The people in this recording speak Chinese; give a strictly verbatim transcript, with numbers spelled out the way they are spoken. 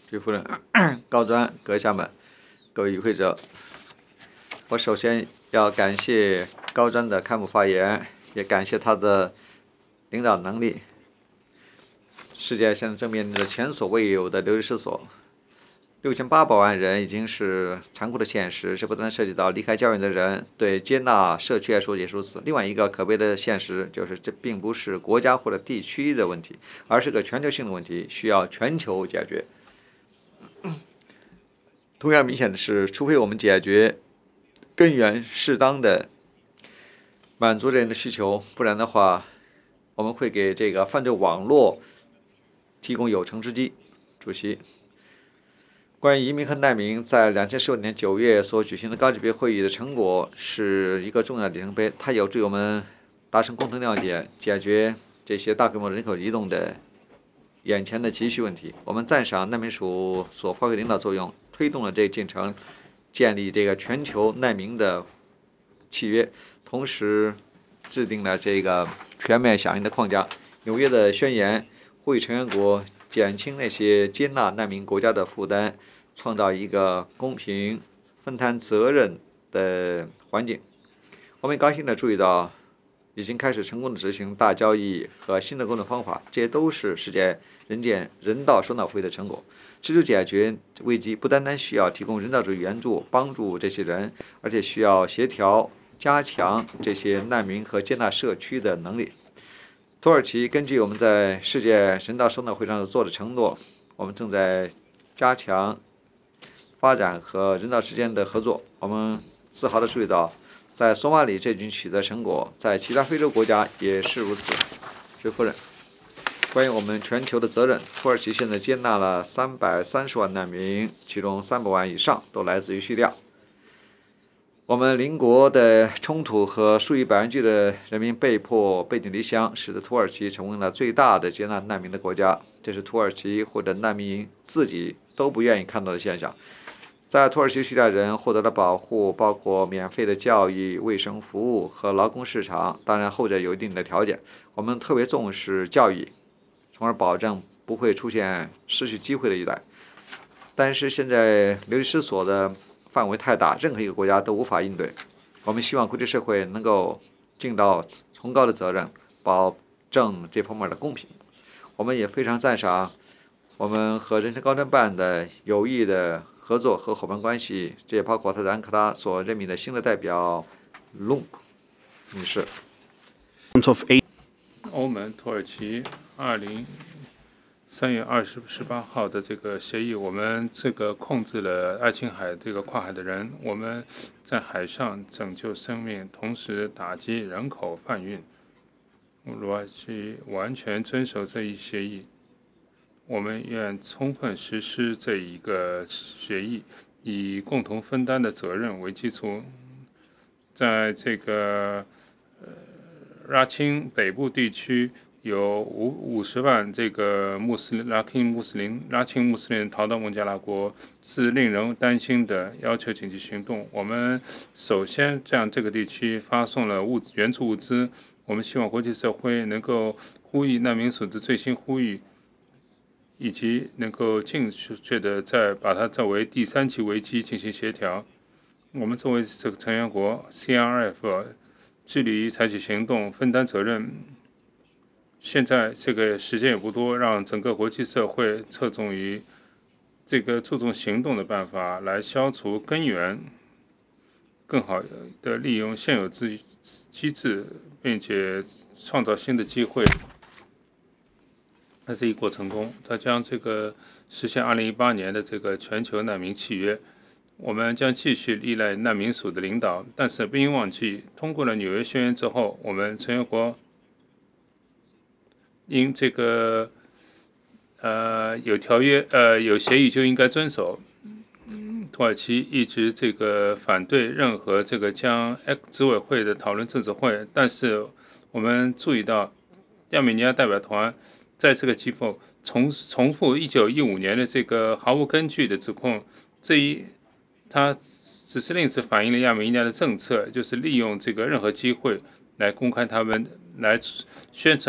主夫人、高专、阁下们、各位与会者，我首先要感谢高专的开幕发言，也感谢他的领导能力。世界现在正面临着前所未有的流离失所，六千八百万人已经是残酷的现实，这不单涉及到离开家园的人，对接纳社区来说也是如此。另外一个可悲的现实就是，这并不是国家或者地区的问题，而是个全球性的问题，需要全球解决。同样明显的是，除非我们解决根源，适当的满足人的需求，不然的话，我们会给这个犯罪网络提供有成之机。主席，关于移民和难民在两千十五年九月所举行的高级别会议的成果是一个重要里程碑，它有助于我们达成共同谅解，解决这些大规模人口移动的眼前的急需问题。我们赞赏难民署所发挥领导作用，推动了这个进程，建立这个全球难民的契约，同时制定了这个全面响应的框架。纽约的宣言呼吁成员国减轻那些接纳难民国家的负担，创造一个公平分摊责任的环境。我们高兴地注意到，已经开始成功的执行大交易和新的工作方法，这些都是世界人权人道首脑会的成果。持久解决危机不单单需要提供人道主义援助，帮助这些人，而且需要协调、加强这些难民和接纳社区的能力。土耳其根据我们在世界人道首脑会上做的承诺，我们正在加强发展和人道之间的合作。我们自豪地注意到，在索马里这已经取得成果，在其他非洲国家也是如此。崔夫人，关于我们全球的责任，土耳其现在接纳了三百三十万难民，其中三百万以上都来自于叙利亚。我们邻国的冲突和数以百万计的人民被迫背井离乡，使得土耳其成为了最大的接纳难民的国家。这是土耳其或者难民营自己都不愿意看到的现象。在土耳其，叙利亚人获得了保护，包括免费的教育、卫生服务和劳工市场，当然后者有一定的条件。我们特别重视教育，从而保证不会出现失去机会的一代。但是现在流离失所的范围太大，任何一个国家都无法应对。我们希望国际社会能够尽到崇高的责任，保证这方面的公平。我们也非常赞赏我们和人权高专办的有益的合作和伙伴关系，这也包括他在安卡拉所任命的新的代表隆女士。 欧盟土耳其二零三月二十十八号的这个协议，我们这个控制了爱琴海这个跨海的人，我们在海上拯救生命，同时打击人口贩运。土耳其完全遵守这一协议，我们愿充分实施这一个协议，以共同分担的责任为基础，在这个呃拉钦北部地区。有五五十万这个穆斯林拉钦穆斯林拉钦穆斯林逃到孟加拉国，是令人担心的。要求紧急行动。我们首先向这个地区发送了物援助物资。我们希望国际社会能够呼吁难民署的最新呼吁，以及能够尽确的在把它作为第三级危机进行协调。我们作为这个成员国 C R F， 致力于采取行动，分担责任。现在这个时间也不多，让整个国际社会侧重于这个注重行动的办法，来消除根源，更好的利用现有机机制，并且创造新的机会。那是一过成功，它将这个实现二零一八年的这个全球难民契约。我们将继续依赖难民署的领导，但是不应忘记，通过了纽约宣言之后，我们成员国因这个呃有条约呃有协议就应该遵守。土耳其一直这个反对任何这个将执委会的讨论政治会，但是我们注意到亚美尼亚代表团在这个机构重重复一九一五年的这个毫无根据的指控，这一它只是另一次反映了亚美尼亚的政策，就是利用这个任何机会来公开他们来宣传。